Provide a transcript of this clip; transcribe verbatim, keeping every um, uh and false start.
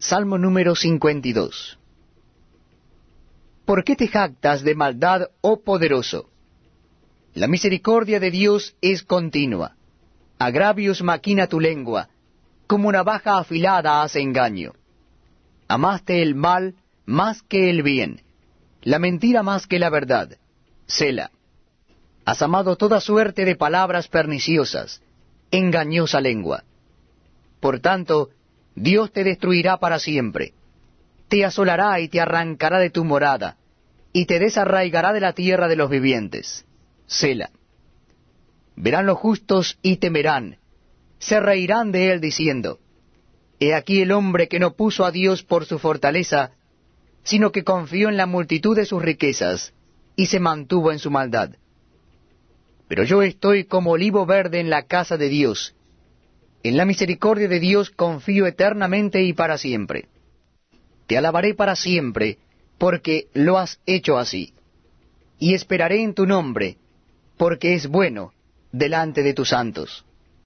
Salmo número cincuenta y dos. ¿Por qué te jactas de maldad, oh poderoso? La misericordia de Dios es continua. Agravios maquina tu lengua, como navaja afilada hace engaño. Amaste el mal más que el bien, la mentira más que la verdad. Sela. Has amado toda suerte de palabras perniciosas, engañosa lengua. Por tanto, Dios te destruirá para siempre. Te asolará y te arrancará de tu morada, y te desarraigará de la tierra de los vivientes. Sela. Verán los justos y temerán, se reirán de él diciendo, He aquí el hombre que no puso a Dios por su fortaleza, sino que confió en la multitud de sus riquezas, y se mantuvo en su maldad. Pero yo estoy como olivo verde en la casa de Dios. En la misericordia de Dios confío eternamente y para siempre. Te alabaré para siempre, porque lo has hecho así. Y esperaré en tu nombre, porque es bueno delante de tus santos.